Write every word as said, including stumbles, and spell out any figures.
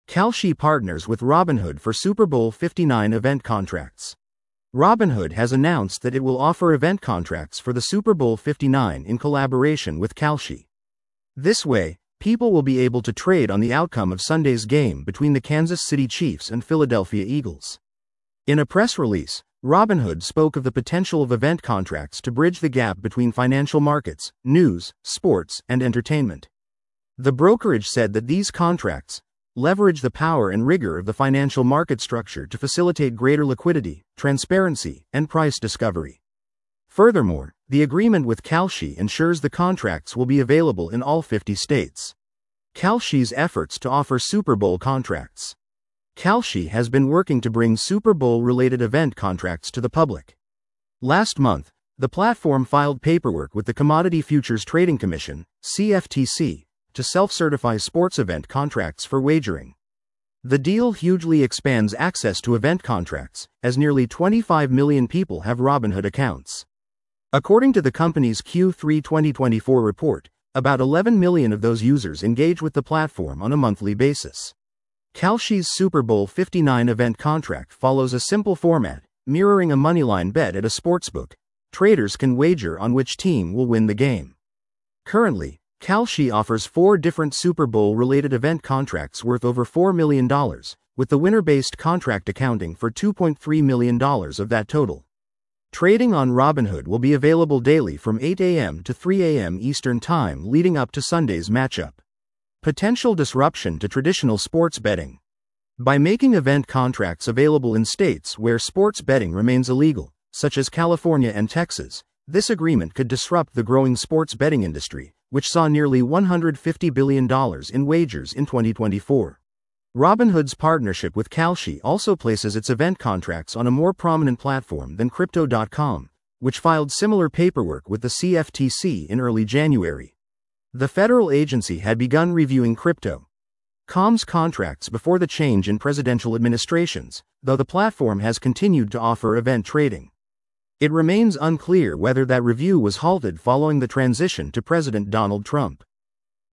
Kalshi partners with Robinhood for Super Bowl fifty-nine event contracts. Robinhood has announced that it will offer event contracts for the Super Bowl fifty-nine in collaboration with Kalshi. This way, people will be able to trade on the outcome of Sunday's game between the Kansas City Chiefs and Philadelphia Eagles. In a press release, Robinhood spoke of the potential of event contracts to bridge the gap between financial markets, news, sports, and entertainment. The brokerage said that these contracts leverage the power and rigor of the financial market structure to facilitate greater liquidity, transparency, and price discovery. Furthermore, the agreement with Kalshi ensures the contracts will be available in all fifty states. Kalshi's efforts to offer Super Bowl contracts. Kalshi has been working to bring Super Bowl-related event contracts to the public. Last month, the platform filed paperwork with the Commodity Futures Trading Commission, C F T C, to self-certify sports event contracts for wagering. The deal hugely expands access to event contracts, as nearly twenty-five million people have Robinhood accounts. According to the company's Q three twenty twenty-four report, about eleven million of those users engage with the platform on a monthly basis. Kalshi's Super Bowl fifty-nine event contract follows a simple format, mirroring a moneyline bet at a sportsbook. Traders can wager on which team will win the game. Currently, Kalshi offers four different Super Bowl-related event contracts worth over four million dollars, with the winner-based contract accounting for two point three million dollars of that total. Trading on Robinhood will be available daily from eight a m to three a m Eastern Time leading up to Sunday's matchup. Potential disruption to traditional sports betting. By making event contracts available in states where sports betting remains illegal, such as California and Texas, this agreement could disrupt the growing sports betting industry, which saw nearly one hundred fifty billion dollars in wagers in twenty twenty-four. Robinhood's partnership with Kalshi also places its event contracts on a more prominent platform than Crypto dot com, which filed similar paperwork with the C F T C in early January. The federal agency had begun reviewing Crypto dot com's contracts before the change in presidential administrations, though the platform has continued to offer event trading. It remains unclear whether that review was halted following the transition to President Donald Trump.